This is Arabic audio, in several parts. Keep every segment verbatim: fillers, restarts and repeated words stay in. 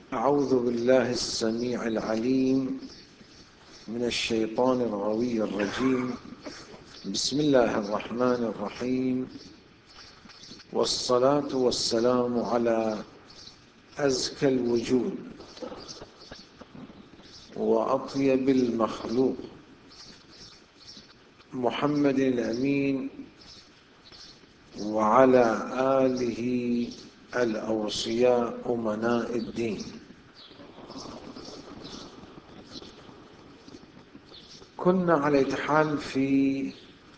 أعوذ بالله السميع العليم من الشيطان الغوي الرجيم. بسم الله الرحمن الرحيم، والصلاة والسلام على أزكى الوجود وأطيب المخلوق محمد الأمين، وعلى آله الأوصياء أمناء الدين. كنا على حال في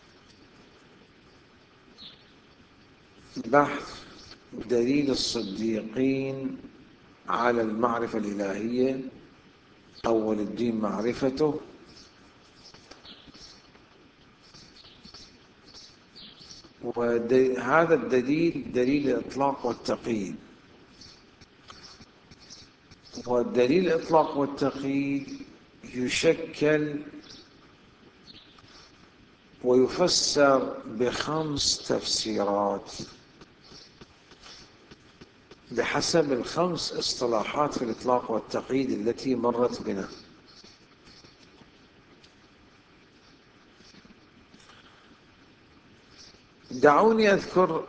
بحث دليل الصديقين على المعرفة الإلهية. أول الدين معرفته، وهذا الدليل دليل الإطلاق والتقييد. والدليل الإطلاق والتقييد يشكل ويفسر بخمس تفسيرات بحسب الخمس اصطلاحات في الإطلاق والتقييد التي مرت بنا. دعوني أذكر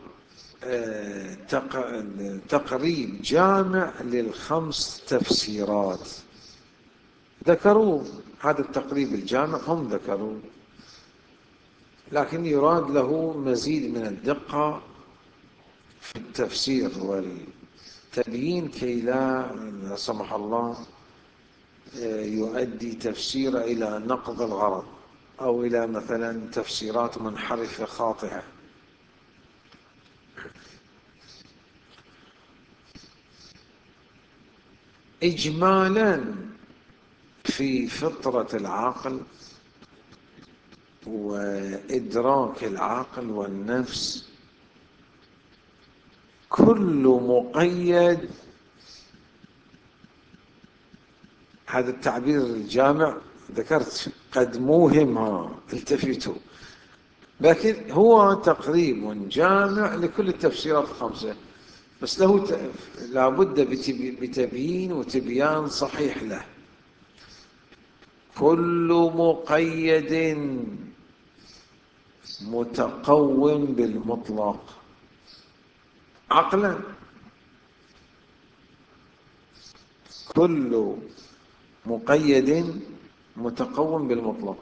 تقريب جامع للخمس تفسيرات ذكروا. هذا التقريب الجامع هم ذكروا، لكن يراد له مزيد من الدقة في التفسير والتبيين كي لا لا سمح الله يؤدي تفسير إلى نقض الغرض أو إلى مثلا تفسيرات منحرفة خاطئة. إجمالا في فطرة العقل وإدراك العقل والنفس، كل مقيد، هذا التعبير الجامع ذكرت قد موهم، التفتوا، لكن هو تقريب جامع لكل التفسيرات الخمسة، بس له لابد بتبيين وتبيان صحيح له. كل مقيد متقوم بالمطلق عقلا. كل مقيد متقوم بالمطلق،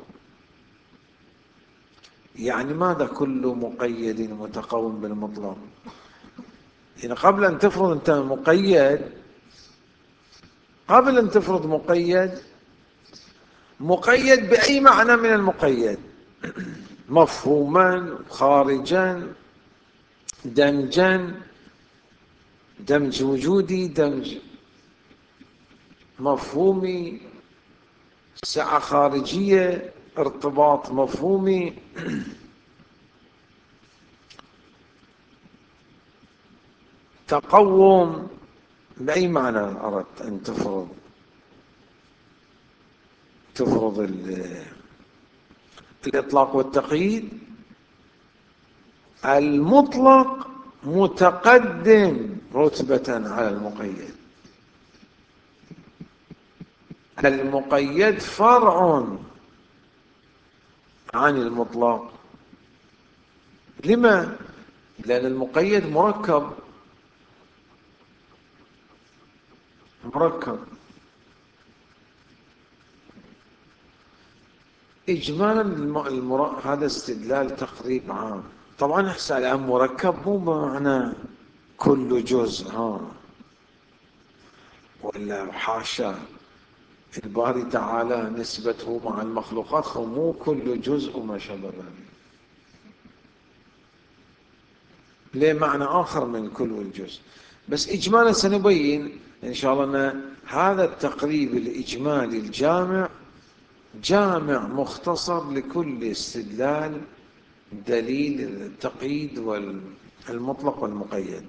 يعني ماذا كل مقيد متقوم بالمطلق؟ يعني قبل أن تفرض أنت مقيد، قبل أن تفرض مقيد، مقيد بأي معنى من المقيد، مفهوما، خارجا، دمجا، دمج وجودي، دمج مفهومي، سعة خارجية، ارتباط مفهومي. تقوم بأي معنى أردت أن تفرض تفرض الإطلاق والتقييد. المطلق متقدم رتبة على المقيد، المقيد فرع عن المطلق. لما؟ لأن المقيد مركب مركب إجمالا. المر... هذا استدلال تقريب عام. طبعا احسن الآن مركب مو بمعنى كل جزء، ها ولا حاشا، الباري تعالى نسبته مع المخلوقات مو كل جزء وما شابه ذلك، ليه معنى آخر من كل الجزء. بس إجمالا سنبين إن شاء الله أن هذا التقريب الإجمالي الجامع جامع مختصر لكل استدلال دليل التقييد والمطلق والمقيد.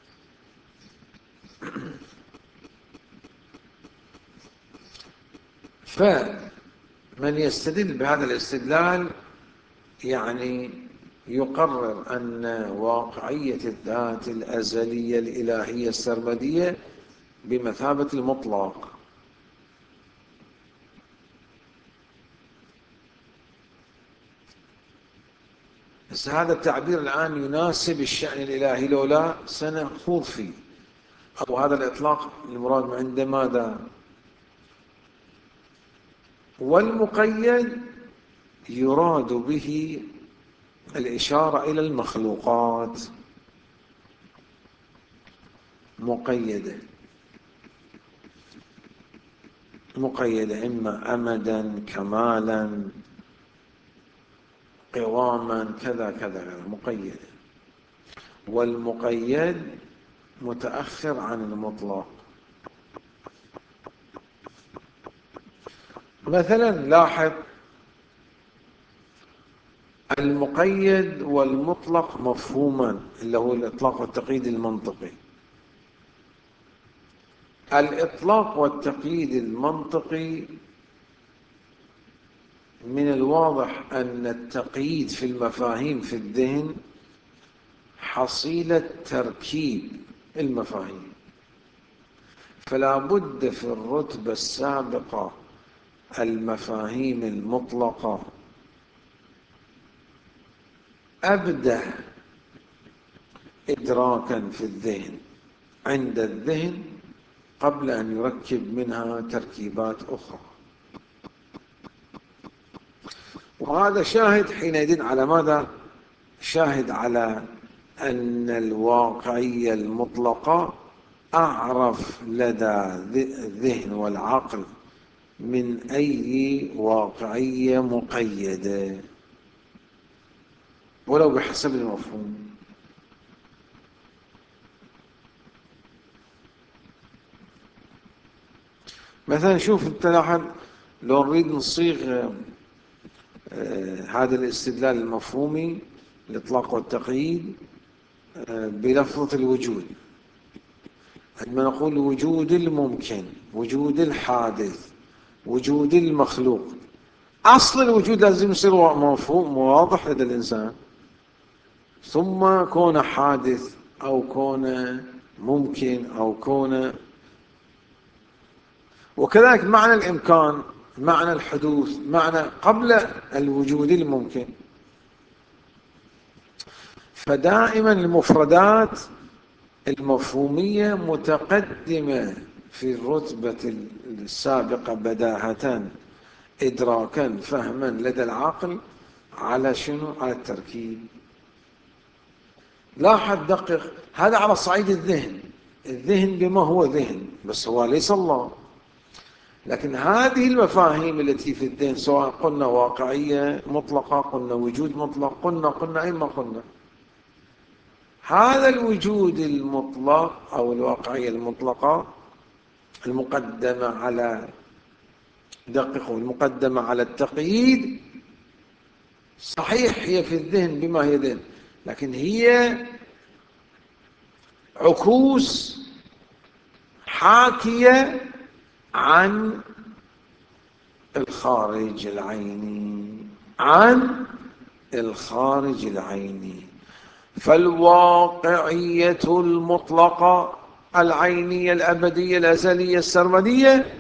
فمن يستدل بهذا الاستدلال يعني يقرر أن واقعية الذات الأزلية الإلهية السرمدية بمثابة المطلق. بس هذا التعبير الآن يناسب الشأن الإلهي، لولا سنخوض فيه. أو هذا الإطلاق المراد عند ماذا؟ والمقيد يراد به الإشارة إلى المخلوقات مقيدة، مقيدة إما أمدا، كمالا، قواما، كذا كذا، مقيدة. والمقيد متأخر عن المطلق. مثلا لاحظ المقيد والمطلق مفهوما، اللي هو الإطلاق والتقييد المنطقي. الإطلاق والتقييد المنطقي من الواضح أن التقييد في المفاهيم في الذهن حصيلة تركيب المفاهيم، فلا بد في الرتبة السابقة المفاهيم المطلقة أبدأ إدراكا في الذهن عند الذهن قبل أن يركب منها تركيبات أخرى. وهذا شاهد حينئذ على ماذا؟ شاهد على أن الواقعية المطلقة أعرف لدى الذهن والعقل من أي واقعية مقيدة ولو بحسب المفهوم. مثلا شوف تلاحظ لو نريد نصيغ هذا الاستدلال المفهومي الإطلاق والتقييد بلفظة الوجود، عندما نقول وجود الممكن، وجود الحادث، وجود المخلوق، أصل الوجود لازم يصير مفهوم واضح لدى الإنسان، ثم كون حادث أو كون ممكن أو كون، وكذلك معنى الإمكان، معنى الحدوث، معنى قبل الوجود الممكن. فدائما المفردات المفهومية متقدمة في الرتبة السابقة بداهة إدراكا فهما لدى العقل على شنو؟ على التركيب. لاحظ دقق، هذا على صعيد الذهن، الذهن بما هو ذهن، بس هو ليس الله. لكن هذه المفاهيم التي في الذهن، سواء قلنا واقعية مطلقة، قلنا وجود مطلق، قلنا قلنا أي ما قلنا، هذا الوجود المطلق أو الواقعية المطلقة المقدمة على دققوا المقدمة على التقييد، صحيح هي في الذهن بما هي ذهن، لكن هي عكوس حاكية عن الخارج العيني، عن الخارج العيني. فالواقعية المطلقة العينية الأبدية الأزلية السرمدية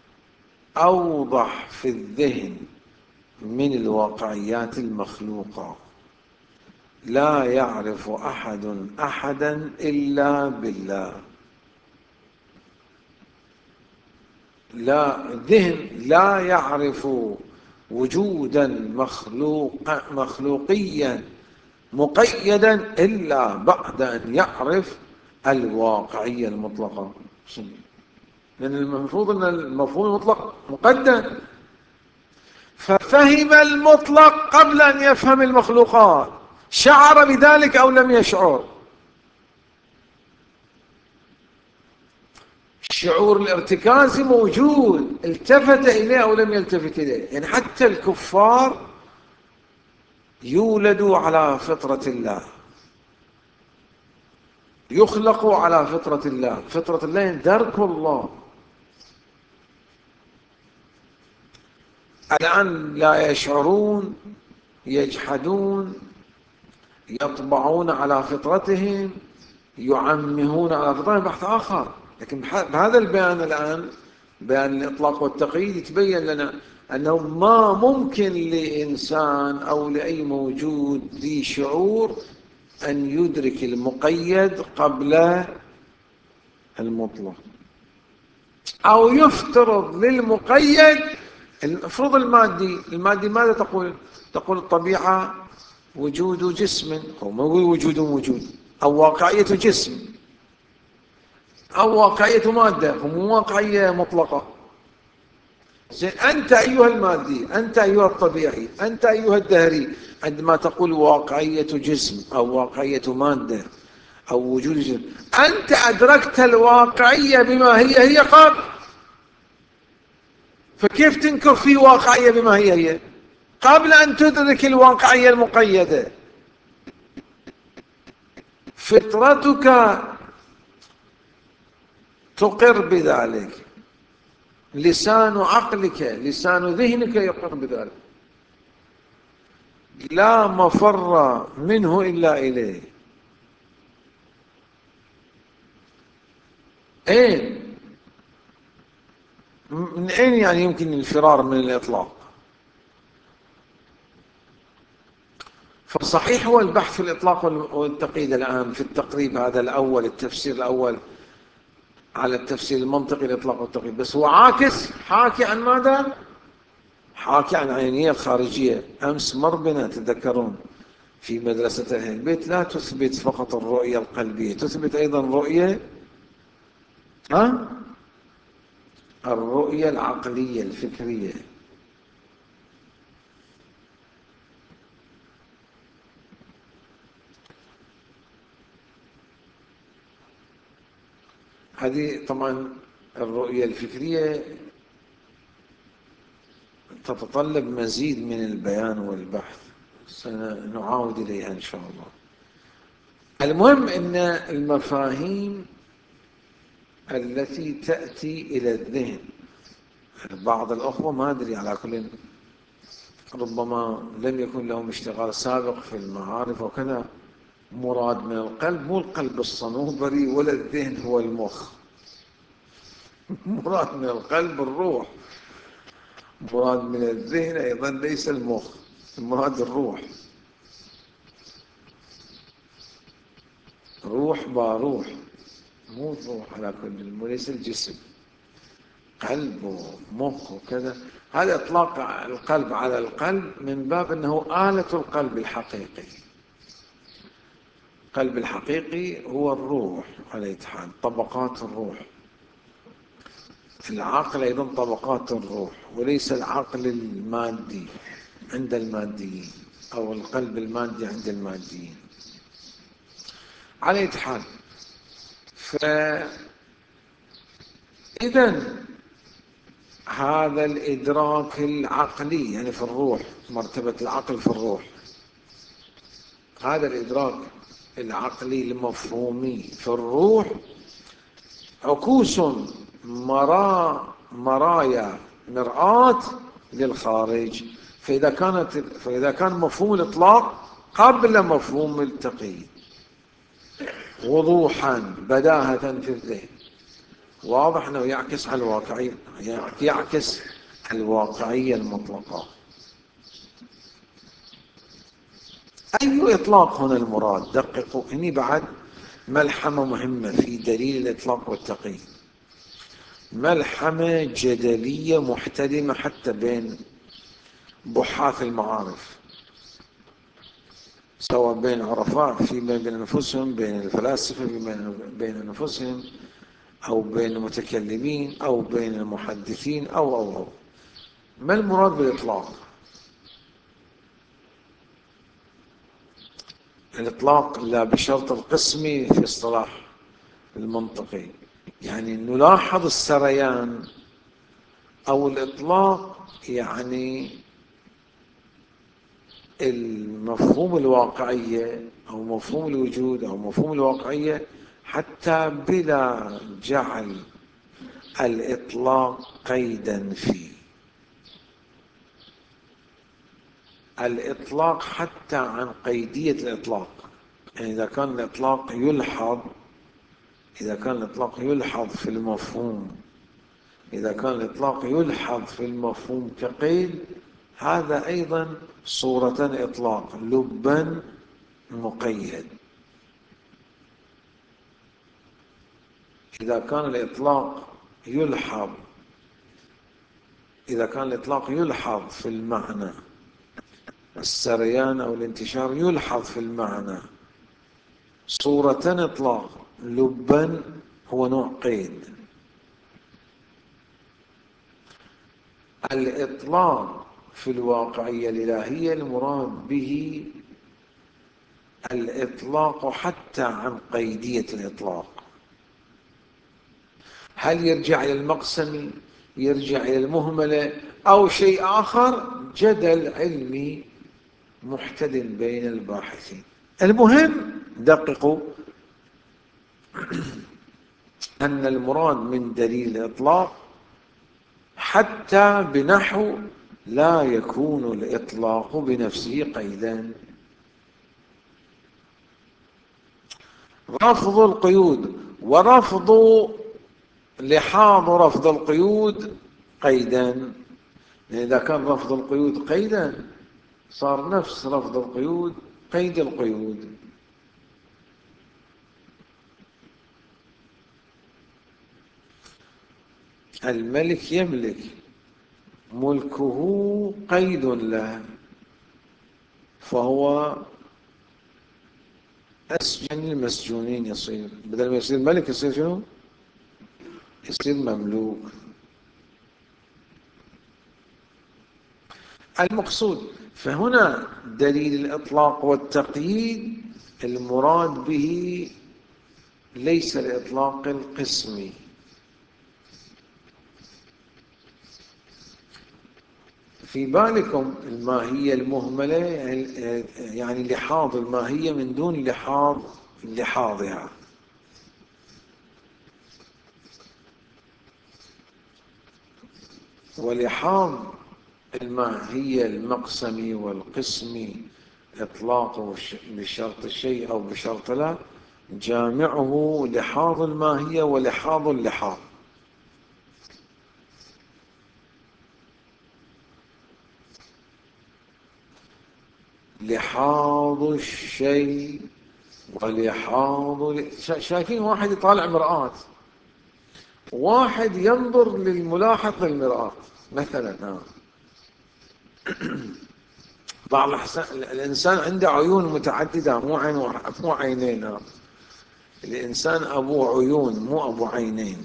أوضح في الذهن من الواقعيات المخلوقة. لا يعرف أحد أحدا إلا بالله. لا، الذهن لا يعرف وجودا مخلوق مخلوقيا مقيدا إلا بعد أن يعرف الواقعية المطلقة، لأن المفروض أن المفهوم المطلق مقدم، ففهم المطلق قبل أن يفهم المخلوقات، شعر بذلك أو لم يشعر. الشعور الارتكازي موجود، التفت إليه أو لم يلتفت إليه. يعني حتى الكفار يولدوا على فطرة الله، يخلقوا على فطرة الله، فطرة الله درك الله. الآن لا يشعرون، يجحدون، يطبعون على فطرتهم، يعمهون على فطرتهم، بحث آخر. لكن بهذا البيان الآن، بيان الإطلاق والتقييد، يتبين لنا أنه ما ممكن لإنسان أو لأي موجود ذي شعور أن يدرك المقيد قبل المطلق، أو يفترض للمقيد. افرض المادي، المادي ماذا تقول؟ تقول الطبيعة وجود جسم، أو ما هو وجود وجود، أو واقعية جسم، أو واقعية مادة، ومو واقعية مطلقة. زين، أنت أيها المادي، أنت أيها الطبيعي، أنت أيها الدهري، عندما تقول واقعية جسم أو واقعية مادة أو وجود جسم، أنت أدركت الواقعية بما هي هي قبل، فكيف تنكر في واقعية بما هي هي قبل أن تدرك الواقعية المقيدة؟ فطرتك تقر بذلك، لسان عقلك، لسان ذهنك يقر بذلك، لا مفر منه إلا إليه. أين؟ من أين يعني يمكن الفرار من الإطلاق؟ فصحيح هو البحث في الإطلاق والتقييد الآن في التقريب هذا الأول، التفسير الأول على التفسير المنطقي الإطلاق والتقييد، بس هو عاكس، حاكي عن ماذا؟ حاكي عن عينية الخارجية. أمس مر بنا تذكرون في مدرسة أهل البيت، لا تثبت فقط الرؤية القلبية، تثبت أيضا رؤية ها؟ الرؤية العقلية الفكرية. هذه طبعا الرؤية الفكرية تتطلب مزيد من البيان والبحث، سنعاود إليها إن شاء الله. المهم أن المفاهيم التي تأتي إلى الذهن، بعض الأخوة ما أدري، على كل ربما لم يكن لهم اشتغال سابق في المعارف وكذا، مراد من القلب مو القلب الصنوبري ولا الذهن هو المخ. مراد من القلب الروح، مراد من الذهن أيضا ليس المخ، مراد الروح. روح باروح، مو الروح على كل، وليس الجسم، قلب ومخ وكذا. هذا إطلاق القلب على القلب من باب أنه آلة القلب الحقيقي. القلب الحقيقي هو الروح على الاتحاد، طبقات الروح. العقل أيضا طبقات الروح، وليس العقل المادي عند الماديين أو القلب المادي عند الماديين على الاتحاد. فإذا هذا الإدراك العقلي يعني في الروح، مرتبة العقل في الروح، هذا الإدراك العقلي المفهومي في الروح عكوس، مرا مرايا مرآة للخارج. فإذا كانت فإذا كان مفهوم الإطلاق قبل مفهوم التقييد وضوحا بداهة في الذهن، واضح أنه يعكس على الواقعية، يعكس الواقعية المطلقة. أي إطلاق هنا المراد؟ دققوا هني بعد ملحمة مهمة في دليل الإطلاق والتقييد، ملحمة جدلية محتدمة حتى بين بحاث المعارف، سواء بين عرفاء فيما بين أنفسهم، بين الفلاسفة بين أنفسهم، أو بين المتكلمين، أو بين المحدثين، أو أو أو ما المراد بالإطلاق؟ الإطلاق لا بشرط القسمي في اصطلاح المنطقي، يعني نلاحظ السريان، أو الإطلاق يعني المفهوم الواقعية أو مفهوم الوجود أو مفهوم الواقعية حتى بلا جعل الإطلاق قيدا فيه. الإطلاق حتى عن قيدية الإطلاق، يعني إذا كان الإطلاق يلحظ إذا كان الإطلاق يلحظ في المفهوم إذا كان الإطلاق يلحظ في المفهوم كقيد، هذا أيضا صورة إطلاق، لبا مقيد. إذا كان الإطلاق يلحظ إذا كان الإطلاق يلحظ في المعنى، السريان أو الانتشار يلحظ في المعنى صورة إطلاق، لبا هو نوع قيد. الإطلاق في الواقعية الإلهية المراد به الإطلاق حتى عن قيدية الإطلاق. هل يرجع إلى المقسم، يرجع إلى المهملة، أو شيء آخر؟ جدل علمي محتدم بين الباحثين. المهم دققوا أن المراد من دليل الإطلاق حتى بنحو لا يكون الإطلاق بنفسه قيدا. رفض القيود ورفض لحاظ رفض القيود قيدا. إذا كان رفض القيود قيدا صار نفس رفض القيود قيد القيود. الملك يملك، ملكه قيد له، فهو أسجن المسجونين. يصير بدل ما يصير ملك يصير شنو؟ يصير مملوك. المقصود فهنا دليل الإطلاق والتقييد المراد به ليس الإطلاق القسمي. في بالكم الماهية المهملة يعني لحاظ الماهية من دون لحاظ لحاظها. ولحاظ الماهية المقسمي والقسمي إطلاقه بشرط الشيء أو بشرط لا، جامعه لحاظ الماهية ولحاظ اللحاظ. لحاظ الشيء ولحاظ، شايفين واحد يطالع مرآة، واحد ينظر للملاحظ للمرآة مثلا. بعض الإنسان عنده عيون متعددة، مو عين مو عينين. الإنسان أبو عيون مو أبو عينين.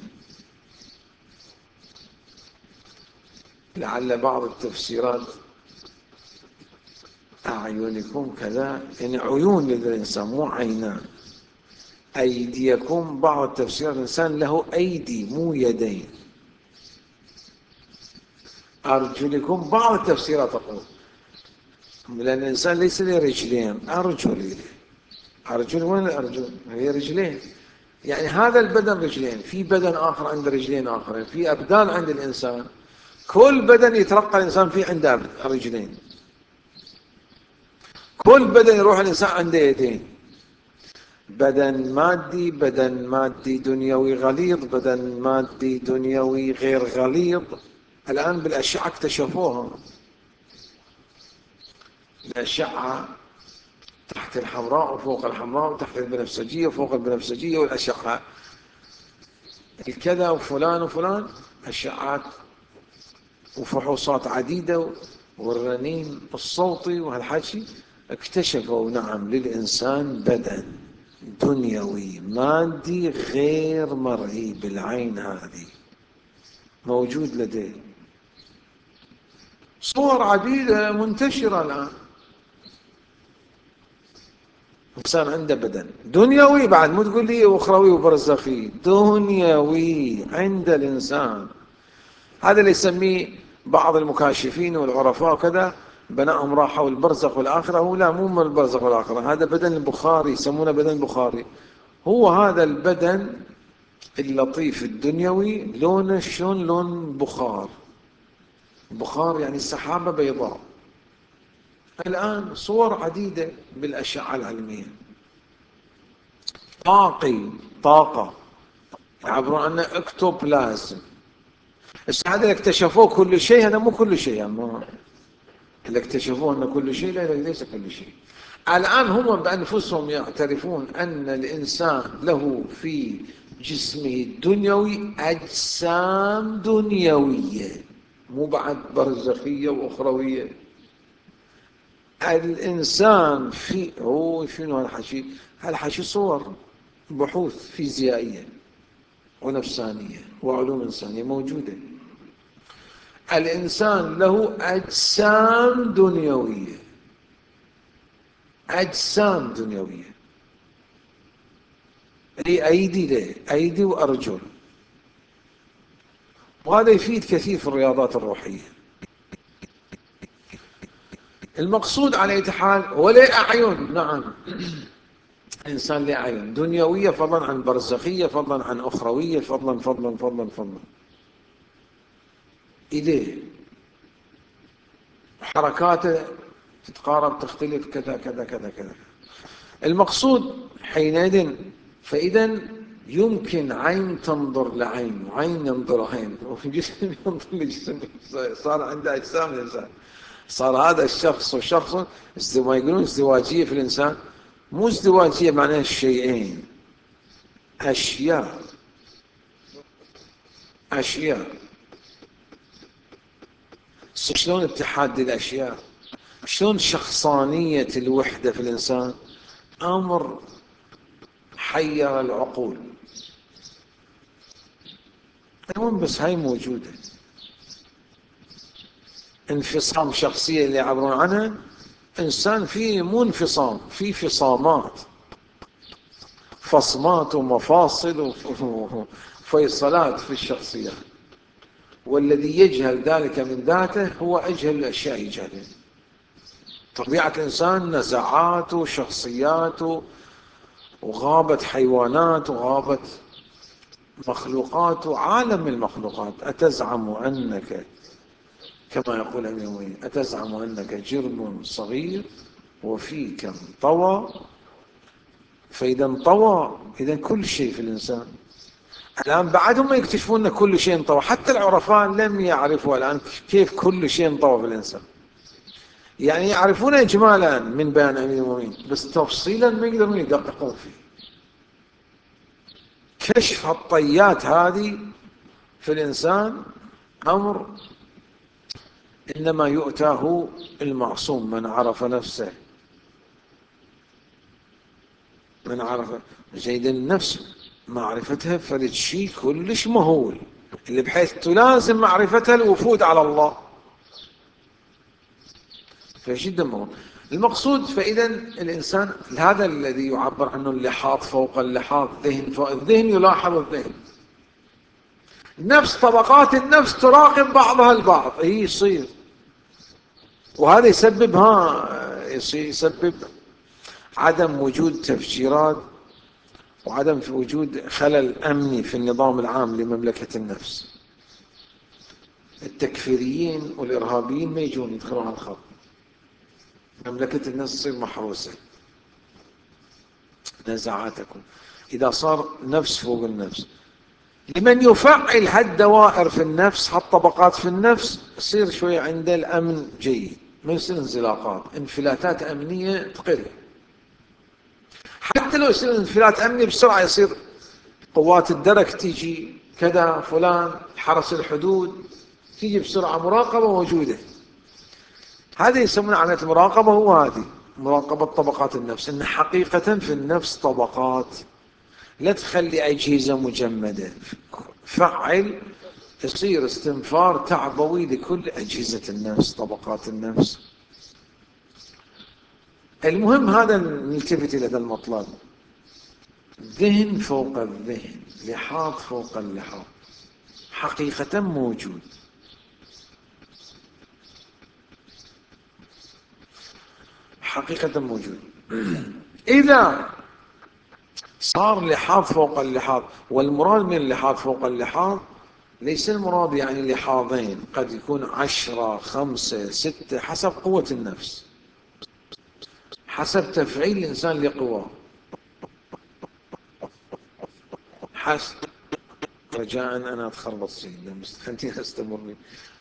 لعل بعض التفسيرات أعينكم كذا يعني عيون للإنسان مو عينان. أيديكم، بعض التفسيرات الإنسان له أيدي مو يدين. أرجلكم، بعض التفسيرات تقول لأن الإنسان ليس له رجلين، أرجل. أرجل وين الأرجل؟ هي رجلين. يعني هذا البدن رجلين، في بدن آخر عنده رجلين آخرين، في أبدان عند الإنسان. كل بدن يترقى الإنسان فيه عنده رجلين. كل بدن يروح الإنسان عنده يدين. بدن مادي، بدن مادي دنيوي غليظ، بدن مادي دنيوي غير غليظ. الآن بالأشعة اكتشفوها. الأشعة تحت الحمراء وفوق الحمراء وتحت البنفسجية وفوق البنفسجية، والأشعة الكذا وفلان وفلان، أشعات وفحوصات عديدة والرنين الصوتي وهالحكي. اكتشفوا نعم للإنسان بدن دنيوي مادي غير مرئي بالعين، هذه موجود لديه. صور عديدة منتشرة الآن. إنسان عنده بدن دنيوي، بعد مو تقول لي أخروي وبرزخي، دنيوي عند الإنسان. هذا اللي يسميه بعض المكاشفين والعرفاء وكذا بنائهم راحوا البرزخ والآخرة. هو لا، مو من البرزخ والآخرة، هذا بدن البخاري، يسمونه بدن البخاري. هو هذا البدن اللطيف الدنيوي لونه شلون؟ لون بخار. بخار يعني سحابة بيضاء. الآن صور عديدة بالأشعة العلمية. طاقي، طاقة يعبرون عنه اكتوبلازم. بس هذا اللي اكتشفوه كل شيء، هذا مو كل شيء يعني. اللي اكتشفوه أن كل شيء، لا ليس كل شيء. الآن هم بأنفسهم يعترفون أن الإنسان له في جسمه الدنيوي أجسام دنيوية، مو بعد برزخية وأخروية. الإنسان في هو شنو هالحكي؟ هالحكي صور بحوث فيزيائية ونفسانية وعلوم إنسانية موجودة. الإنسان له أجسام دنيوية، أجسام دنيوية، لي أيدي له أيدي وأرجل. وهذا يفيد كثير في الرياضات الروحية. المقصود على أي حال هو له أعين، نعم، إنسان له أعين دنيوية، فضلا عن برزخية، فضلا عن أخروية، فضلا فضلا فضلا فضلا. إيديه حركاته تتقارب تختلف كذا كذا كذا كذا. المقصود حينئذ، فإذا يمكن عين تنظر لعين وعين ينظر عين وجسم ينظر لجسم. صار عنده أجسام الإنسان. صار هذا الشخص وشخص ما يقولون ازدواجية في الإنسان. مو ازدواجية معناها الشيئين، أشياء أشياء. شلون اتحاد الأشياء؟ شلون شخصانية الوحدة في الإنسان؟ أمر حير العقول. المهم بس هاي موجودة. انفصام شخصية اللي يعبرون عنها، إنسان فيه مو انفصام، فيه فصامات، فصمات ومفاصل وفيصلات في الشخصية. والذي يجهل ذلك من ذاته هو أجهل الأشياء يجهله. طبيعة الإنسان نزعات وشخصيات، وغابت حيوانات وغابت مخلوقات وعالم من المخلوقات. أتزعم أنك، كما يقول أمير المؤمنين، أتزعم أنك جرم صغير وفيك انطوى. فإذا انطوى إذا كل شيء في الإنسان. الآن بعد هم يكتشفون أن كل شيء انطوى. حتى العرفاء لم يعرفوا الآن كيف كل شيء انطوى في الإنسان. يعني يعرفون إجمالا من بيان أمير المؤمنين، بس تفصيلا ما يقدرون يدققون فيه. كشف الطيات هذه في الإنسان أمر إنما يؤتاه المعصوم، من عرف نفسه، من عرف زيد النفس معرفتها فرد شيء كلش مهول، اللي بحيث تلازم معرفتها الوفود على الله. فجدا مهم. المقصود فإذا الإنسان هذا الذي يعبر عنه اللحاظ فوق اللحاظ، ذهن فوق الذهن، يلاحظ الذهن. نفس طبقات النفس تراقب بعضها البعض، هي يصير. وهذا يسبب ها يسبب عدم وجود تفجيرات، وعدم في وجود خلل أمني في النظام العام لمملكة النفس. التكفيريين والإرهابيين ما يجون يدخلون على الخط، مملكة النفس تصير محروسة. نزعاتكم إذا صار نفس فوق النفس، لمن يفعل هالدوائر في النفس، هالطبقات في النفس، يصير شوية عنده الأمن جيد، ما يصير انزلاقات، انفلاتات أمنية تقل. حتى لو يصير انفلات أمني بسرعة، يصير قوات الدرك تيجي كذا، فلان حرس الحدود تيجي بسرعة، مراقبة موجودة. هذه يسمونها عملية المراقبة. هو هذه مراقبة طبقات النفس، إن حقيقة في النفس طبقات، لا تخلي أجهزة مجمدة. فعل يصير استنفار تعبوي لكل أجهزة النفس، طبقات النفس. المهم هذا نلتفت إلى هذا المطلب. ذهن فوق الذهن، لحاظ فوق اللحاظ، حقيقة موجود. حقيقة موجود. إذا صار لحاظ فوق اللحاظ، والمراد من اللحاظ فوق اللحاظ ليس المراد يعني لحاظين، قد يكون عشرة، خمسة، ستة، حسب قوة النفس، حسب تفعيل الإنسان لقواه. حسب رجاء أنا أتخربط سيدنا بس خليني أستمر.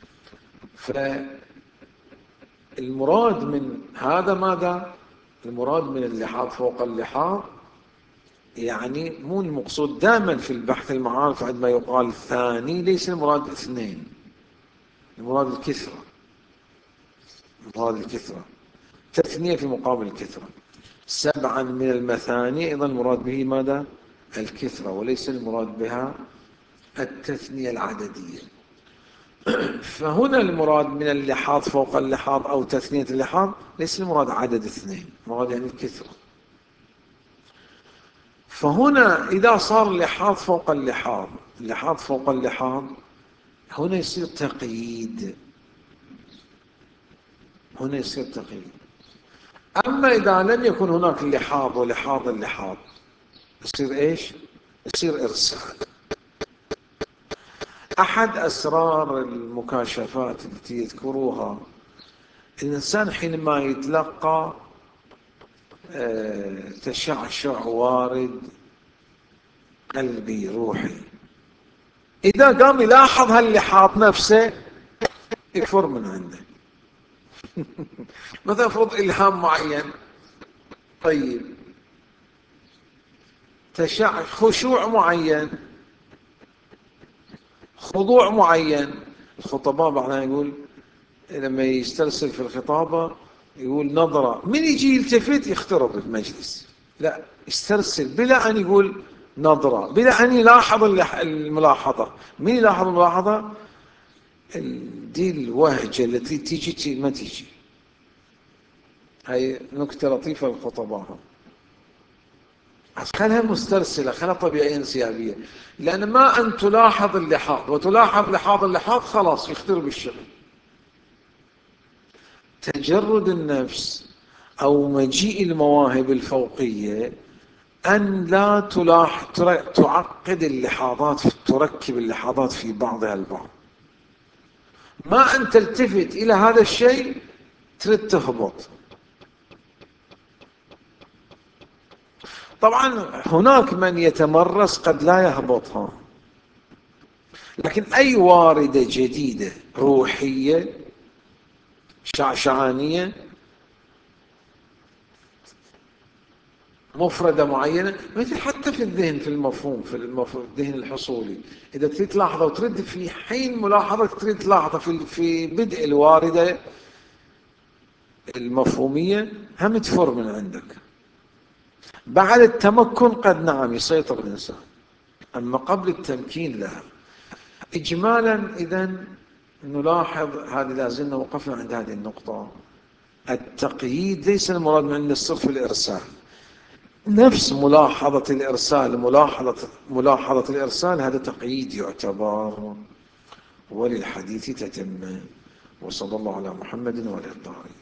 فالمراد من هذا ماذا؟ المراد من اللحاظ فوق اللحاظ يعني مو المقصود دائما في البحث المعارف عندما يقال ثاني ليس المراد اثنين، المراد الكثرة، المراد الكثرة، تثنية في مقابل الكثرة. سبعا من المثاني أيضا المراد به ماذا؟ الكثرة، وليس المراد بها التثنية العددية. فهنا المراد من اللحاظ فوق اللحاظ أو تثنية اللحاظ ليس المراد عدد اثنين، المراد يعني الكثرة. فهنا إذا صار اللحاظ فوق اللحاظ، اللحاظ فوق اللحاظ هنا يصير تقييد، هنا يصير تقييد. أما إذا لم يكن هناك اللحاظ ولحاظ اللحاظ يصير إيش؟ يصير إرسال. أحد أسرار المكاشفات التي يذكروها الإنسان حينما يتلقى تشعشع وارد قلبي روحي، إذا قام يلاحظ هاللحاظ نفسه يكفر من عنده. مثلا فرض إلهام معين، طيب تشع خشوع معين، خضوع معين. الخطباء بعضهم يقول لما يسترسل في الخطابة يقول نظرة، من يجي يلتفت يخترب المجلس، لا يسترسل بلا أن يقول نظرة، بلا أن يلاحظ الملاحظة. من يلاحظ الملاحظة؟ دي الوهجة التي تيجي ما تيجي. هاي نكتة لطيفة للخطباء، خلها مسترسلة، خلها طبيعية انسيابية، لأن ما أن تلاحظ اللحاظ وتلاحظ لحاظ اللحاظ خلاص يخترب الشغل. تجرد النفس أو مجيء المواهب الفوقية أن لا تلاحظ تعقد اللحاظات، تركب اللحاظات في بعضها البعض. ما أن تلتفت إلى هذا الشيء تريد تهبط. طبعا هناك من يتمرس قد لا يهبطها، لكن أي واردة جديدة روحية شعشعانية مفردة معينة، مثل حتى في الذهن، في المفهوم، في المفهوم الذهن الحصولي، إذا تريد تلاحظه وترد في حين ملاحظة تريد تلاحظه في في بدء الواردة المفهومية هم تفر من عندك. بعد التمكن قد نعم يسيطر الإنسان، أما قبل التمكين لا. إجمالا إذن نلاحظ هذه، لازلنا وقفنا عند هذه النقطة. التقييد ليس المراد من الصرف الإرسال، نفس ملاحظة الإرسال، ملاحظة ملاحظة الإرسال هذا تقييد يعتبر. وللحديث تتمة. وصلى الله على محمد وعلى آله.